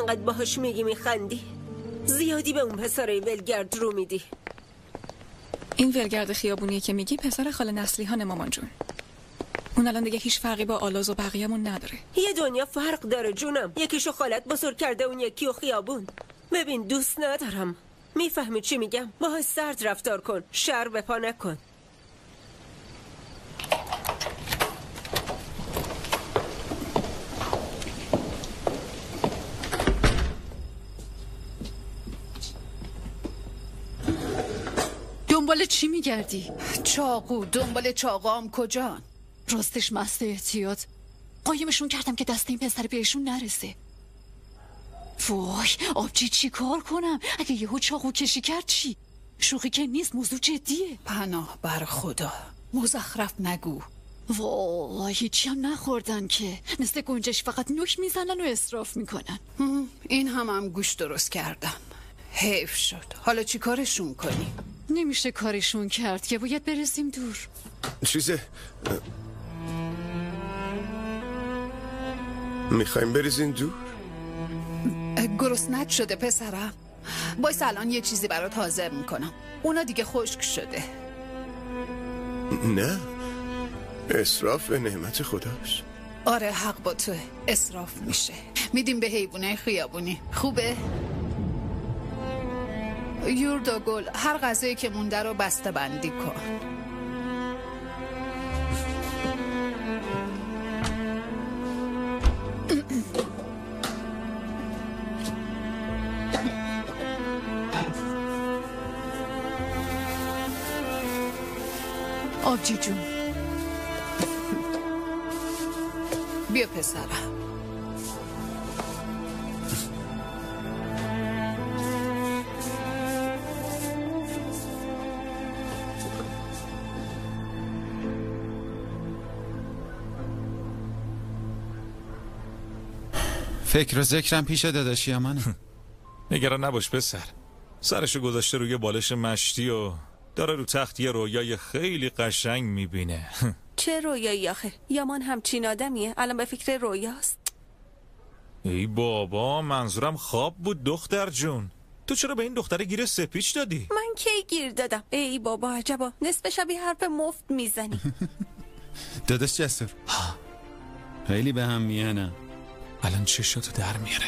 انقدر باهاش میخندی؟ زیادی به اون پسرای ولگرد رو میدی. این ولگرد خیابونیه که میگی پسر خاله نسلیحان مامان جون. اون الان دیگه هیچ فرقی با آلاز و بقیه‌مون نداره. یه دنیا فرق داره جونم. یکیشو خالت بزرگ کرده، اون یکی و خیابون. ببین دوست ندارم. میفهمی چی میگم؟ باهاش سرد رفتار کن، شر به پا نکن. دنبال چی میگردی؟ چاقو. دنبال چاقوام کجان؟ راستش مست احتیاط قایمشون کردم که دست این پسر بهشون نرسه. وای آبجی چی کار کنم؟ اگه یهو چاقو کشی کرد چی؟ شوخی که نیست، موضوع جدیه. پناه بر خدا، مزخرف نگو. وای هیچی هم نخوردن که، مثل گنجش فقط نوک میزنن و اصراف میکنن. این هم گوش درست کردن. حیف شد. حالا چی کارشون کنیم؟ نمیشه کارشون کرد که باید برسیم دور. چیزه میخوایم بریزین دور؟ گرسنت شده پسرم؟ بایست الان یه چیزی برات حاضر میکنم. اونا دیگه خشک شده. نه، اسراف نعمت خداست. آره حق با توه، اسراف میشه. میدیم به حیوانای خیابونی. خوبه؟ یوردا گل، هر غذایی که مونده رو بسته بندی کن. آبجی جون بیا پسرم. فکر و ذکرم پیش داداشی منه. نگران نباش پسر. سرشو گذاشته روی بالش مشتی و داره رو تخت یه رویای خیلی قشنگ میبینه. چه رویایی آخه؟ یامان همچین آدمیه؟ الان به فکر رویاست. ای بابا منظورم خواب بود دختر جون. تو چرا به این دختره گیر سپیچ دادی؟ من کی گیر دادم؟ ای بابا عجبا، نصف شبی حرف مفت میزنی. داداش جسور خیلی به هم میانه. الان چشاتو در میاره.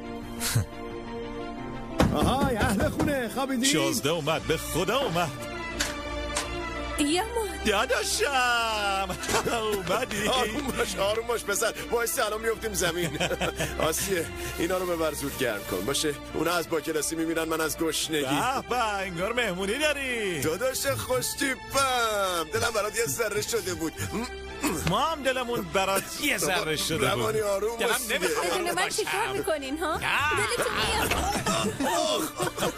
آهای اهل خونه خوابیدی؟ 16 اومد، به خدا اومد. یامان داداشم اومدی. آروم باش پسر، وایسا الان میافتیم زمین. آسیه اینا رو ببر زود گرم کن باشه. اونا از با کلاسی میبینن، من از گشنگی. به انگار مهمونی داری. داداش خوشتیپم، دلم برات یه ذره شده بود. ما هم دلمون برات یه ذره شده بود. روانی آروم باش. بدون من چی کار میکنین ها؟ دلتون میاد.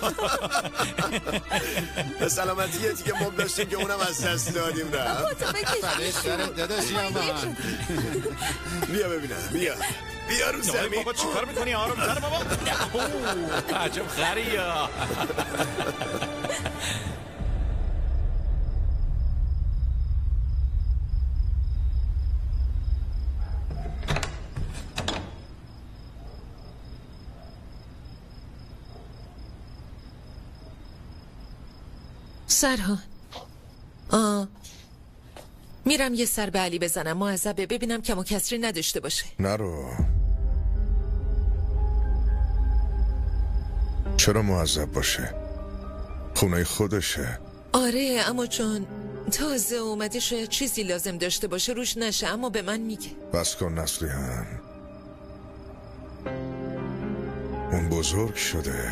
به سلامتیه که ما داشتیم که اونم از دست دادیم. بابا تو بکش. داداش یامان بیا ببینم، بیا رو زمین. بابا چی کار میکنی؟ آروم تر بابا. عجب خریا. سرهان میرم یه سر به علی بزنم، معذبه، ببینم کم و کسری نداشته باشه. نرو. چرا معذب باشه؟ خونه خودشه. آره اما چون تازه اومده شاید چیزی لازم داشته باشه روش نشه، اما به من میگه. بس کن نسلیحان، اون بزرگ شده.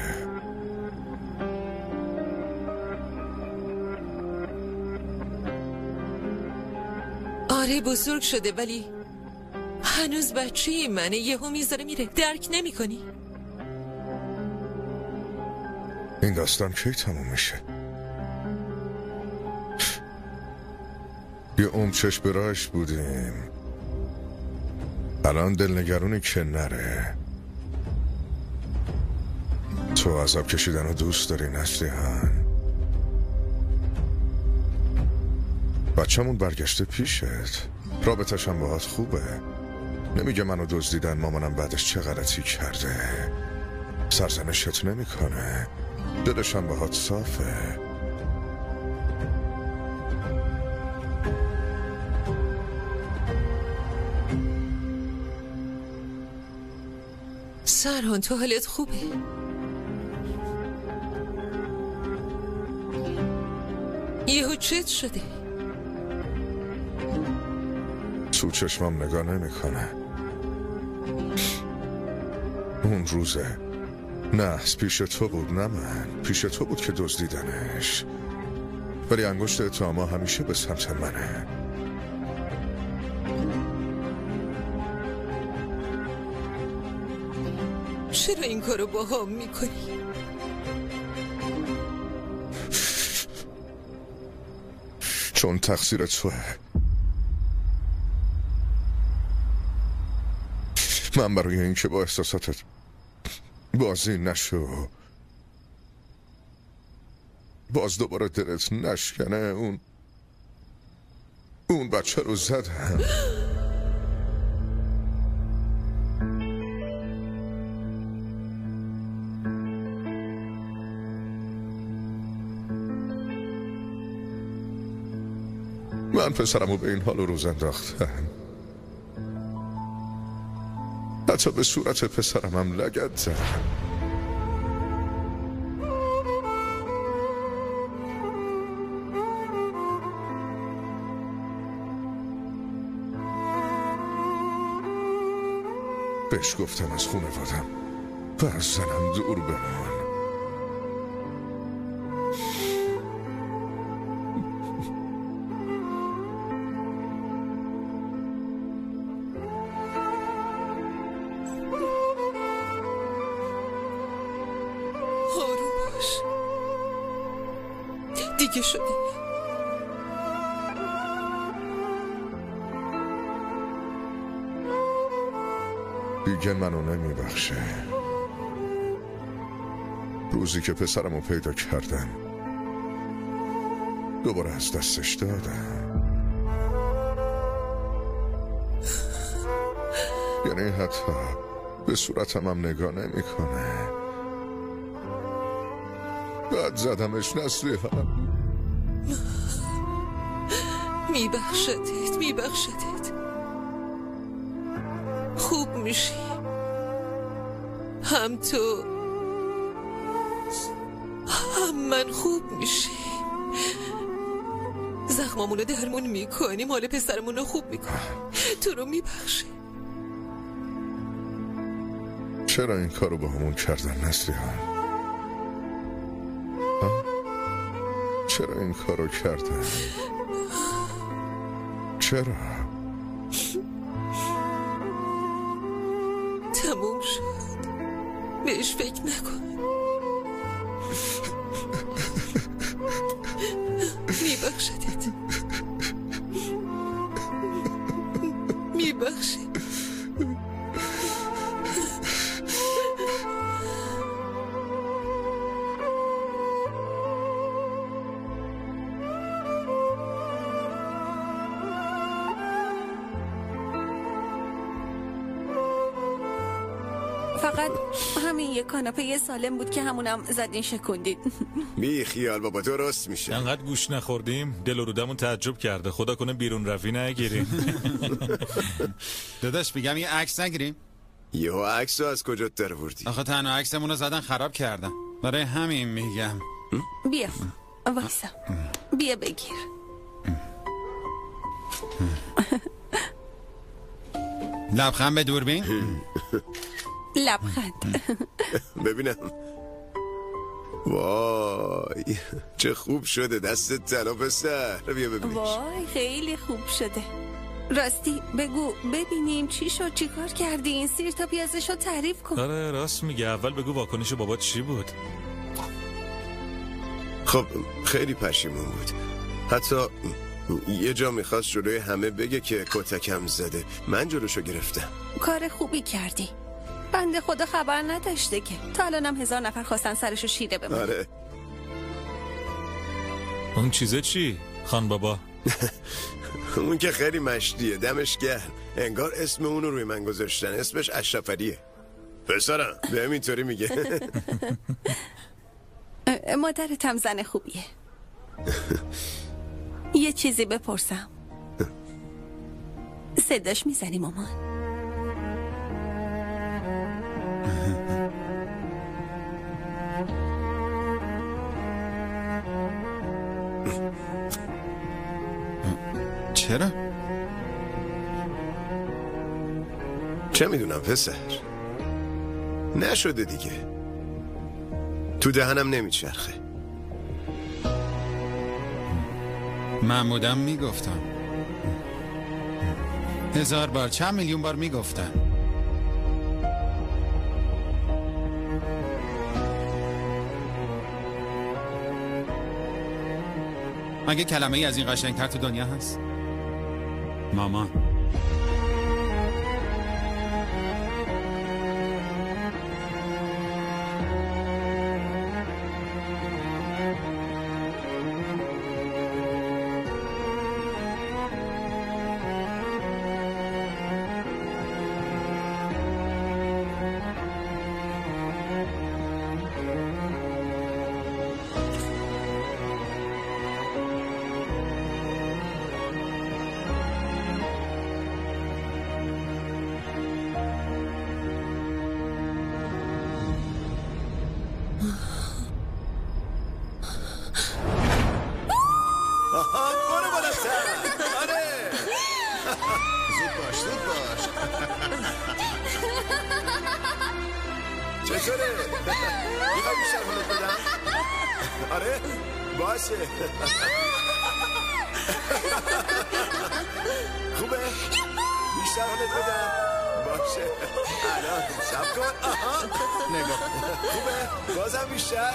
آره بزرگ شده ولی هنوز بچه‌ی منه. یهو میذاره میره. درک نمی کنی؟ این داستان کی تموم میشه؟ یه چشم به راهش بودیم، الان دلنگرونی که نره. تو عذاب کشیدن رو دوست داری نسلیحان؟ بچه‌مون برگشته پیشت، رابطش هم باهات خوبه. نمیگه منو دزدیدن، مامانم بعدش چه غلطی کرده. سرزنشت نمیکنه. دلشم باهات صافه. سرهان تو حالت خوبه؟ یهو چت شده؟ تو چشمم نگاه نمیکنه. اون روزه نحس پیش تو بود، نه من. پیش تو بود که دزدیدنش، ولی انگشت اتهاما همیشه به سمت منه. چرا این کارو با هم میکنی؟ چون تقصیر توه. من برای اینکه با احساساتت بازی نشو، باز دوباره دلت نشکنه، اون بچه رو زدم. من پسرمو به این حال روز انداختم. حتی به صورت پسرمم لگد زدم. بهش گفتم از خونوادم و از زنم دور بمون. دیگه شده. دیگه منو نمیبخشه. روزی که پسرمو پیدا کردم دوباره از دستش دادم. یعنی حتی به صورتم هم نگاه نمیکنه. بعد زدمش نصیحتم. میبخشدت خوب میشی. هم تو هم من خوب میشیم. زخمامونو درمون میکنیم، حال پسرمونو خوب میکنیم. تو رو میبخشی. چرا این کارو با همون کردن نصیحت؟ چرا این کارو کردن؟ چرا؟ تموم شد. بهش فکر نکن. میبخشدت. میبخشی. فقط همین یک کاناپه سالم بود که همونم زدین شکوندید. بی خیال بابا، درست میشه. انقدر گوش نخوردیم دل و رودمون تعجب کرده. خدا کنه بیرون روی نگیریم. داداش میگم یه عکس نگیریم؟ یهو عکس رو از کجا درآوردی؟ آخه تنها عکسمون رو زدن خراب کردن. برای همین میگم. بیا وایسا، بیا بگیر. لبخند به دوربین. لبخند. ببینم. وای چه خوب شده. دستت طلا پسر. بیا ببینش. وای خیلی خوب شده. راستی بگو ببینیم چی شد، چی کار کردی؟ این سیر تا پیازشو تعریف کن. آره راست میگه. اول بگو واکنش بابات چی بود؟ خب خیلی پشیمون بود. حتی یه جا میخواست جلوی همه بگه که کتکم زده. من جلوشو گرفتم. کار خوبی کردی. بنده خدا خبر نداشته که تا الانم 1000 نفر خواستن سرشو شیره بمونه. آره. اون چیزه چی خان بابا؟ اون که خیلی مشتیه. دمش گرم. انگار اسم اونو روی من گذاشتن. اسمش اشرف علیه. پسرم به اینطوری میگه. مادرتم زن خوبیه. یه چیزی بپرسم. صداش میزنی مامان؟ چرا؟ چه میدونم پسر، نشده دیگه، تو دهنم نمیچرخه. من بودم میگفتم 1000 بار، چند میلیون بار میگفتم. مگه کلمه ای از این قشنگتر تو دنیا هست؟ مامان. چطوره؟ میخوای بیشتر حالت بدم؟ آره؟ باشه. خوبه؟ بیشتر حالت بدم؟ باشه. الان سب کن. آها نگاه. خوبه؟ بازم بیشتر؟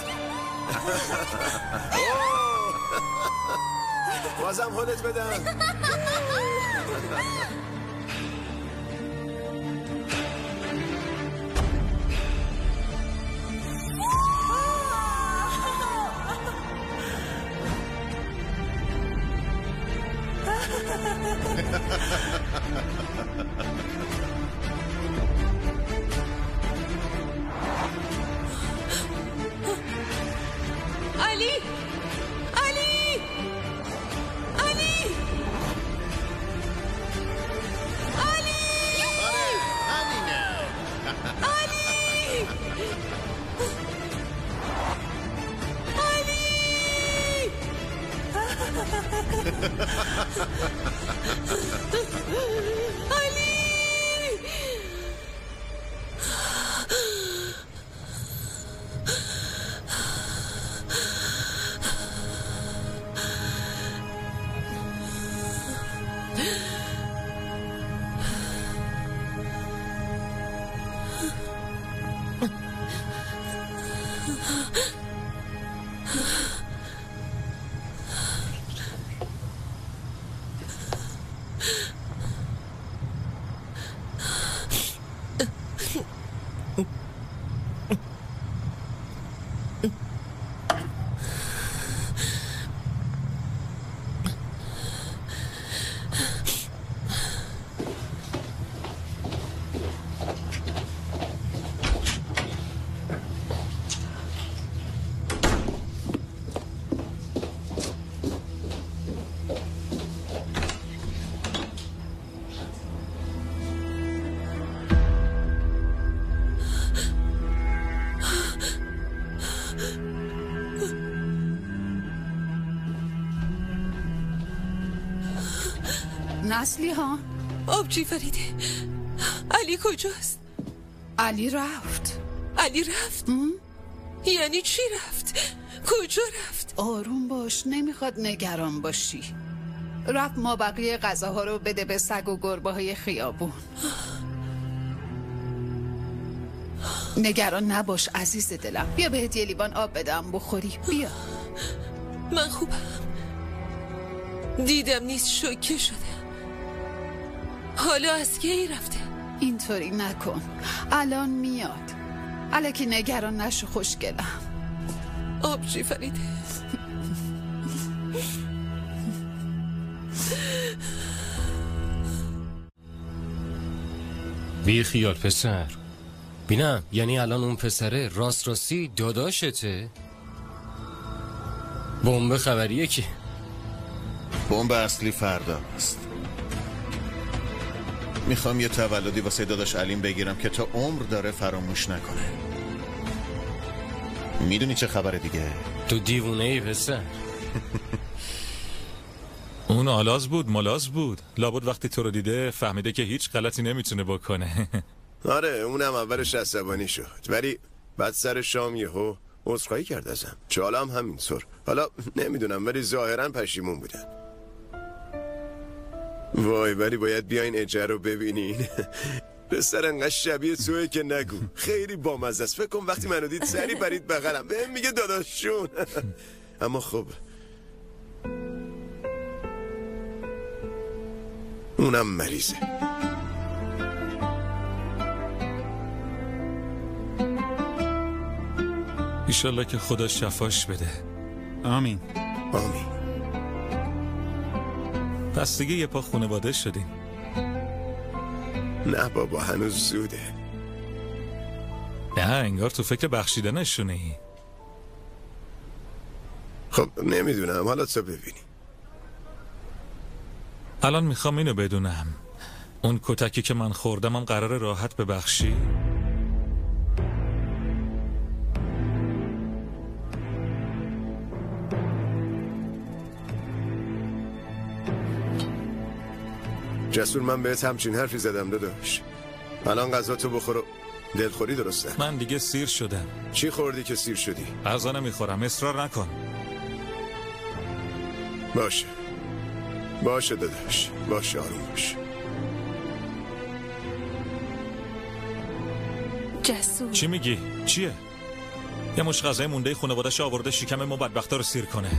بازم حالت بدم؟ علی! علی! علی! علی! همینه. علی! نسلی ها؟ آبجی فریده، علی کجاست؟ علی رفت. علی رفت؟ یعنی چی رفت؟ کجا رفت؟ آروم باش، نمیخواد نگران باشی. رفت ما بقیه غذاها رو بده به سگ و گربه های خیابون. نگران نباش عزیز دلم، بیا بهت یه لیوان آب بدم بخوری. بیا. من خوبم، دیدم نیست، شوکه شده. حالا از کی رفته؟ اینطوری نکن، الان میاد. الکی نگران نشو خوشگلم. آبجی فریده. بی خیال پسر، بینم یعنی الان اون پسره راستی داداشته؟ بمب خبریه که بمب اصلی فردا است. میخوام یه تولدی واسه داداش علیم بگیرم که تا عمر داره فراموش نکنه. میدونی چه خبره دیگه؟ تو دیوونه ای پسر. اون آلاز بود ملاز بود، لابد وقتی تو رو دیده فهمیده که هیچ غلطی نمیتونه بکنه. آره اونم اولش عصبانی شد ولی بعد سر شام یهو عذرخواهی کرد ازم. چالا هم همینطور. حالا نمیدونم ولی ظاهرا پشیمون بودن. وای ولی باید بیاین اجه رو ببینین. پسر انقدر شبیه توئه که نگو. خیلی بامزه است. فکر کن وقتی منو دید سری پرید بغلم بهم میگه داداششون. اما خب اونم مریضه. ایشالله که خدا شفاش بده. آمین. آمین. پس دیگه یه پا خانواده شدیم. نه بابا هنوز زوده. نه انگار تو فکر بخشیدنشونه ای. خب نمیدونم حالا تو ببینی. الان میخوام اینو بدونم اون کتکی که من خوردم هم قرار راحت ببخشی؟ جسور من بهت همچین حرفی زدم داداش. الان غذا تو بخور و دلخوری درسته. من دیگه سیر شدم. چی خوردی که سیر شدی؟ غذا نمیخورم اصرار نکن. باشه داداش باشه آروم باش. جسور چی میگی؟ چیه؟ یه مش غذای مونده خانواده‌اش آورده شکم ما بدبختا رو سیر کنه.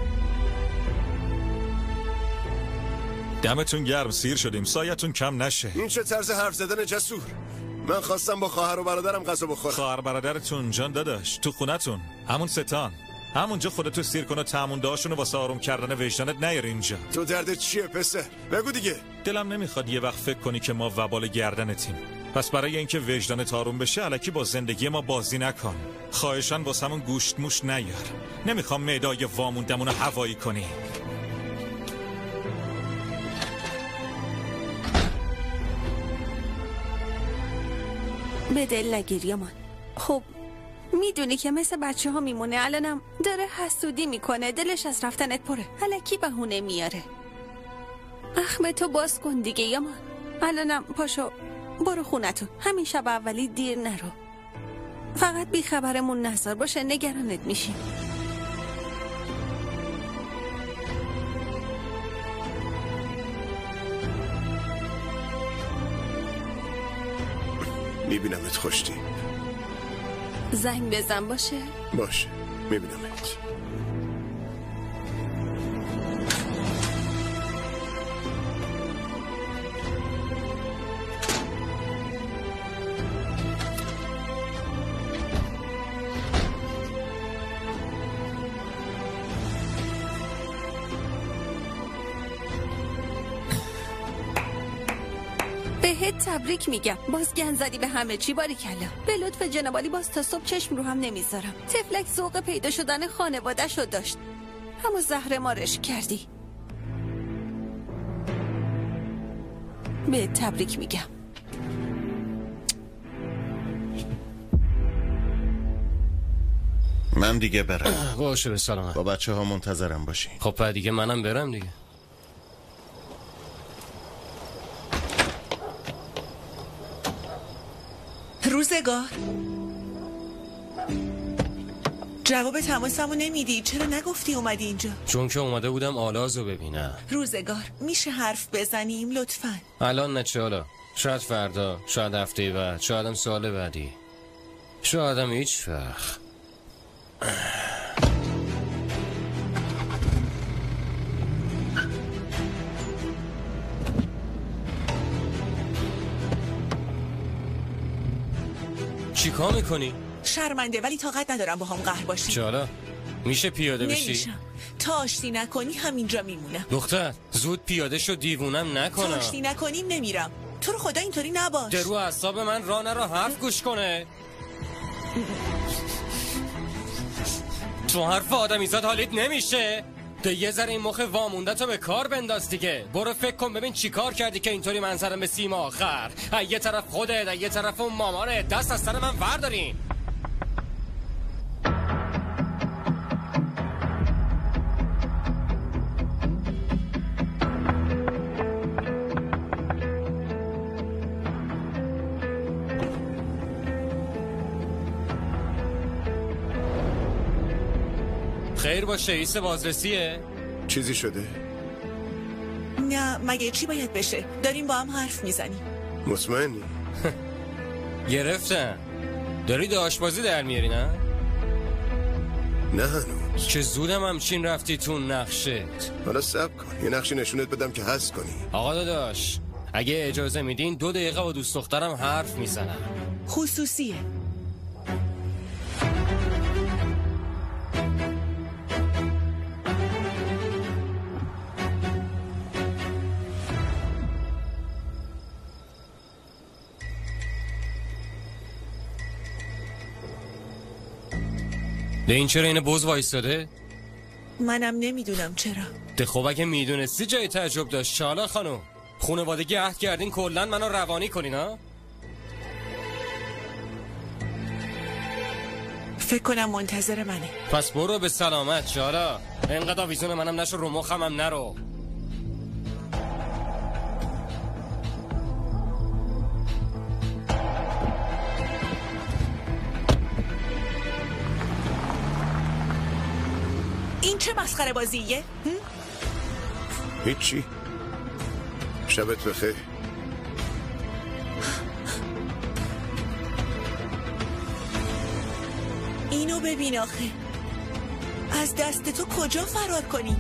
دمتون گرم سیر شدیم سایتون کم نشه. این چه طرز حرف زدن جسور؟ من خواستم با خواهر و برادرم غذا بخورم. خواهر برادرتون جان داداش تو خونتون همون ستان همونجا خودتو سیر کن و تمونده هاشونو واسه آروم کردن وجدانت نیار اینجا. تو درد چیه پسر؟ بگو دیگه. دلم نمیخواد یه وقت فکر کنی که ما وبال گردنتیم. پس برای اینکه وجدانت آروم بشه الکی با زندگی ما بازی نکن. خواهشاً واسمون گوشت موش نیار. نمیخوام معدای واموندمونو هوایی کنی. به دل نگیر یامان. خب میدونی که مثل بچه ها میمونه. الانم داره حسودی میکنه. دلش از رفتنت پره. الکی بهونه میاره. اخم تو باز کن دیگه یامان. الانم پاشو برو خونتون. همین شب اولی دیر نرو. فقط بی خبرمون نذار باشه نگرانت میشیم. میبینمت خوشتی. زنگ بزن باشه میبینمت. بهت تبریک میگم. باز گند زدی به همه چی. باریکلا. به لطف جنابالی باز تا صبح چشم رو هم نمیذارم. تفلک ذوق پیدا شدن خانواده شو داشت. همون زهر مارش کردی. بهت تبریک میگم. من دیگه برم. باشه به سلامت. با بچه ها منتظرم باشی. خب دیگه منم برم دیگه. روزگار جواب تماسمو نمیدی. چرا نگفتی اومدی اینجا؟ چون که اومده بودم آلازو ببینم. روزگار میشه حرف بزنیم لطفاً؟ الان نه چه حالا. شاید فردا، شاید هفته بعد، شاید هم سال بعدی، شاید هم هیچ وقت. چی کار میکنی؟ شرمنده ولی طاقت ندارم با هم قهر باشی. چالا میشه پیاده بشی؟ نمیشم. تا آشتی نکنی همینجا میمونم. دختر زود پیاده شو دیوونم نکنم. تا آشتی نکنیم نمیرم. تو رو خدا اینطوری نباش. درو اعصاب من راه نرو، حرف گوش کنه. تو حرف آدمیزاد حالیت نمیشه؟ ده یه ذره این مخ وامونده تو به کار بنداز دیگه. برو فکر کن ببین چی کار کردی که اینطوری منظرم به سیم آخر. یه طرف خودت، یه طرف اون مامانت، دست از سر من وردارین. خیر باشه، رئیس بازرسیه؟ چیزی شده؟ نه مگه چی باید بشه؟ داریم با هم حرف میزنیم. مطمئنی؟ گرفتم. داری آشپزی در میاری نه؟ نه هنوز. چه زودم همچین رفتی تو نقشت. حالا صبر کن یه نقشی نشونت بدم که حس کنی. آقا داداش اگه اجازه میدین 2 دقیقه با دوست دخترم حرف میزنم. خصوصیه. ده این چرا اینه بوز وایستاده؟ منم نمیدونم چرا. ده خب اگه میدونستی جای تعجب داشت. شالا خانم خونوادگی عهد کردین کلن منو روانی کنین ها؟ فکر کنم منتظر منه. پس برو به سلامت شالا. اینقدر آویزون منم نشو، رو مخم هم نرو. این چه مسخره بازیه؟ هیچی. شبت بخیر. اینو ببین آخه. از دست تو کجا فرار کنی؟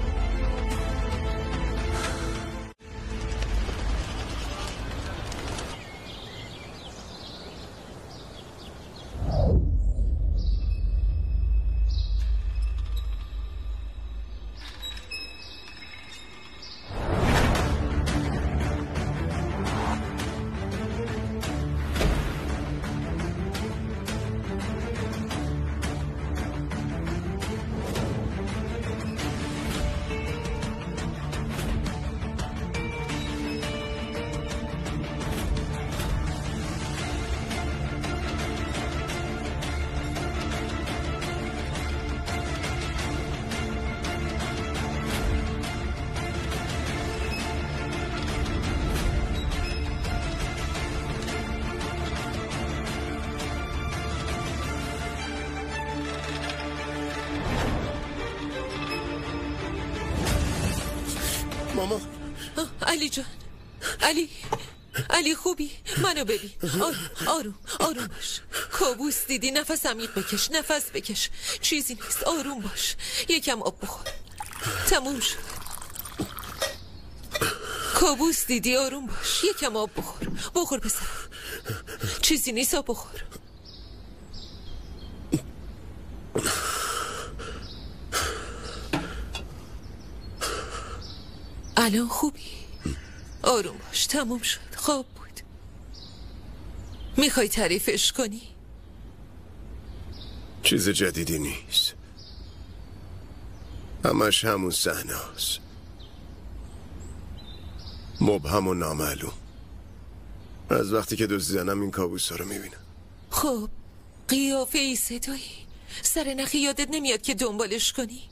ماما. علی جان، علی خوبی؟ منو ببین. آروم باش. کابوس دیدی؟ نفس عمیق بکش، نفس بکش. چیزی نیست، آروم باش. یکم آب بخور. تموم شد. کابوس دیدی؟ آروم باش. یکم آب بخور پسر. چیزی نیست، آب بخور. الان خوبی؟ آروم باش. تموم شد. خواب بود. میخوای تعریفش کنی؟ چیز جدیدی نیست. همش همون صحنه‌ست. مبهم و نامعلوم. از وقتی که دزدیدنم این کابوسا رو میبینم. خب قیافه ای صدایی سر نخی یادت نمیاد که دنبالش کنی؟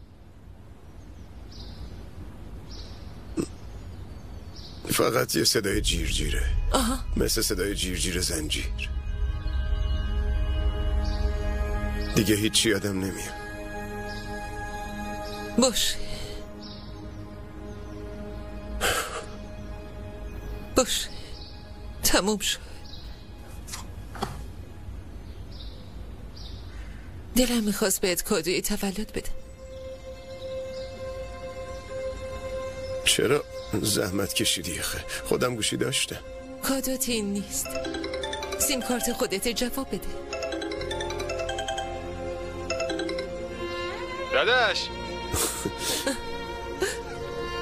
فقط یه صدای جیرجیره. آها. مثل صدای جیرجیر زنجیر. دیگه هیچی یادم نمیاد. باشه تموم شد. دلم میخواست بهت کادوی تولد بده. چرا زحمت کشیدی؟ خودم گوشی داشتم. کادوت این نیست. سیم کارت خودت جواب بده.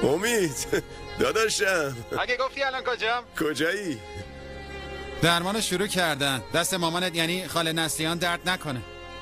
امید داداشم. اگه گفتی الان کجام؟ کجایی؟ درمان شروع کردن. دست مامانت یعنی خاله نسلیان درد نکنه.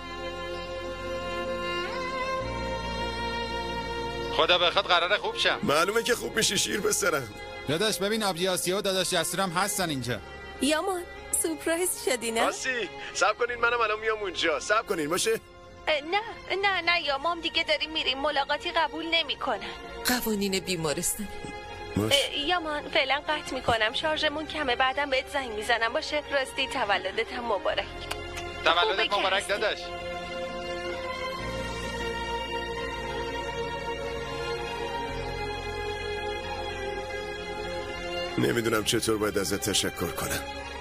خدا بخواد قراره خوب شم. معلومه که خوب میشی شیر پسرم. داداش ببین آبجی آسیا و داداش جسورم هستن اینجا. یامان سورپرایز شدی نه؟ آسی صبر کنین منم الان میام اونجا. صبر کنین باشه؟ نه یامام دیگه داریم میریم. ملاقاتی قبول نمیکنن. قوانین بیمارستانی. یامان فعلا قطع میکنم. شارژمون کمه. بعدم بهت زنگ میزنم باشه. راستی تولدت هم مبارک. تولدت مبارک داداش. نمیدونم چطور باید ازت تشکر کنم.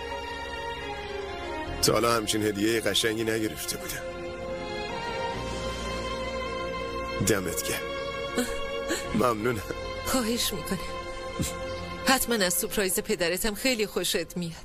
تا حالا همچین هدیه قشنگی نگرفته بودم. دمت گرم. ممنونم. خواهش میکنه. حتما از سورپرایز پدرتم خیلی خوشت میاد.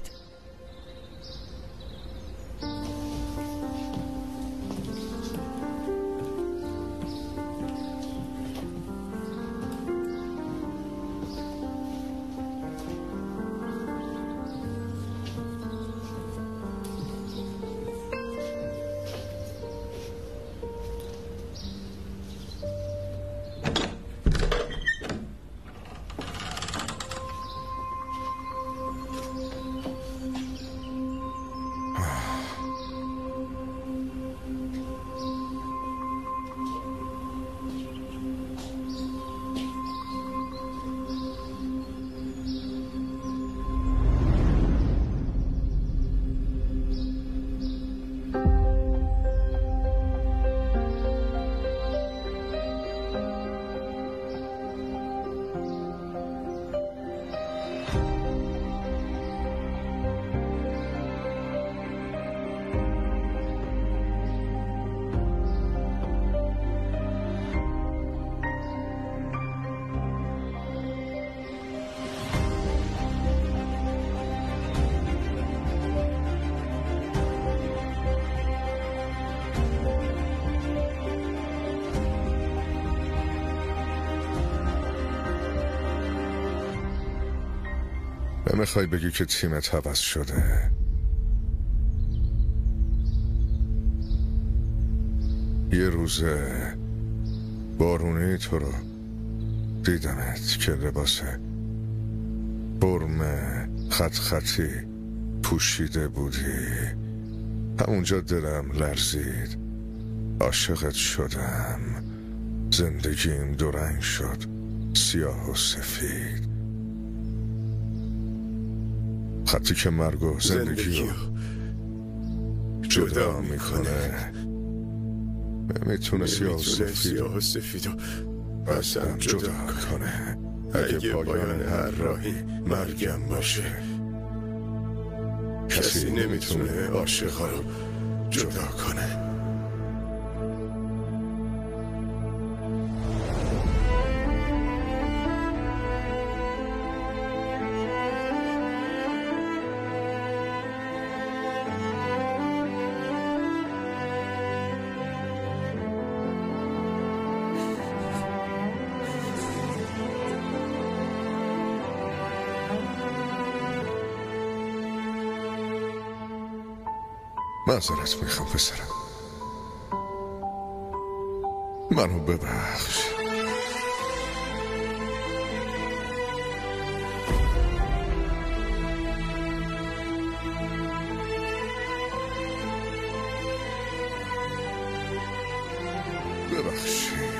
نمیخوای بگی که تیمت عوض شده؟ یه روز بارونی تو رو دیدمت که لباس برم خطی پوشیده بودی. همونجا دلم لرزید. عاشقت شدم. زندگیم دو رنگ شد، سیاه و سفید. خطی که مرگ و زندگی رو جدا میکنه. میتونه سیاه و سفید و بازم جدا کنه. اگه پایان هر راهی مرگم باشه، کسی نمیتونه عاشقا رو جدا کنه. معذرت میخوام پسرم، منو ببخش. ببخشید.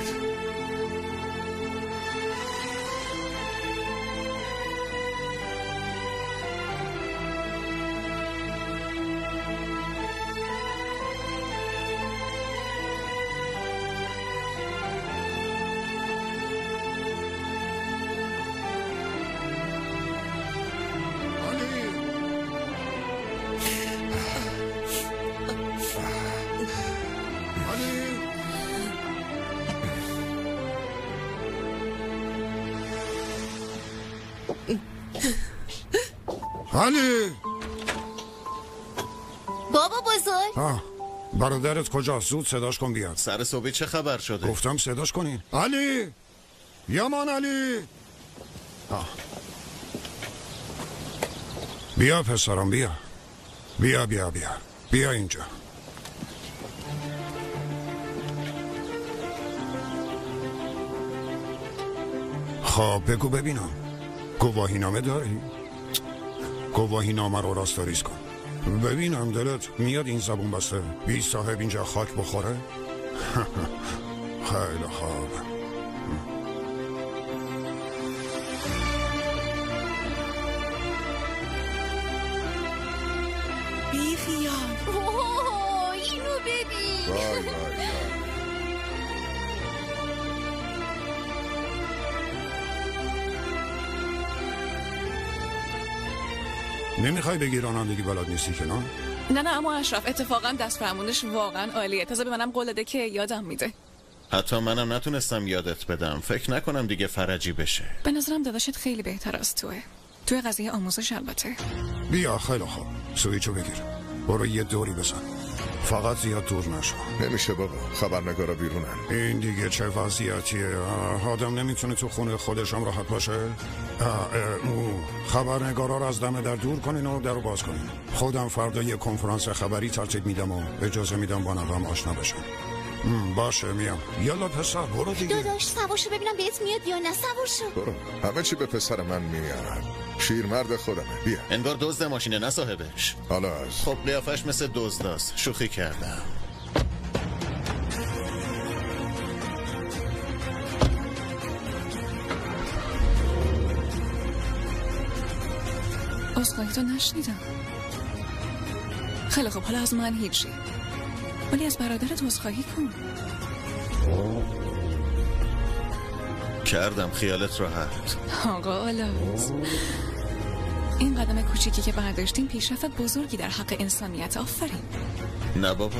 علی بابا بزرگ. برادرت کجاست؟ زود صداش کن بیاد. سر صبحی چه خبر شده؟ گفتم صداش کنین. علی یامان علی. بیا پسرم بیا. بیا بیا بیا. بیا اینجا. خب بگو ببینم، گواهی نامه داری؟ گواهی نامه رو راستاریز کن ببینم دلت میاد این زبون بسته بی صاحب اینجا خاک بخوره؟ خیلی خوب. بی خیال. اینو ببین. وای وای. نمیخوای بگی رانندگی بلد نیستی که نه؟ نه اما اشرف اتفاقا دست فرمونش واقعا عالیه. تازه به منم قول داده که یادم میده. حتی منم نتونستم یادت بدم. فکر نکنم دیگه فرجی بشه. به نظرم داداشت خیلی بهتر از توی قضیه آموزش البته. بیا خیلی خوب سویچو بگیر برو یه دوری بزن فقط زیاد دور نشو. نمیشه بابا خبرنگارا بیرونن. این دیگه چه وضعیتیه؟ آدم نمیتونه تو خونه خودش هم راحت باشه؟ خبرنگارا رو از دم در دور کنین و در رو باز کنین. خودم فردا یه کنفرانس خبری ترتیب میدم و اجازه میدم با نوام آشنا بشن. باشه میام. یالا پسر برو دیگه. داداش سوارشو ببینم بهت میاد یا نه. سوارشو برو همه چی به پسر من میاد. شیرمرد خودمه. بیا. انگار دزد ماشینه نه صاحبش. حالا از خب قیافش مثل دزداست. شوخی کردم. عذرخواهی تو نشنیدم. خیلی خب حالا از من هیچی، ولی از برادرت عذرخواهی کن. کردم خیالت راحت. آقا آلاز این قدم کوچیکی که برداشتیم پیشرفت بزرگی در حق انسانیت. آفرین. نه بابا.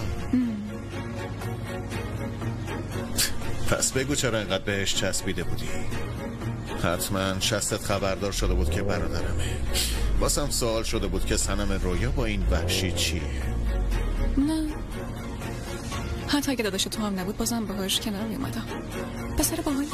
پس بگو چرا اینقدر بهش چسبیده بودی؟ حتما شستت خبردار شده بود که برادرمه. باسم سوال شده بود که صنم رویا با این وحشی چیه؟ نه حتی اگه داداش تو هم نبود بازم باهاش کنار می اومدم. پسر باحالی.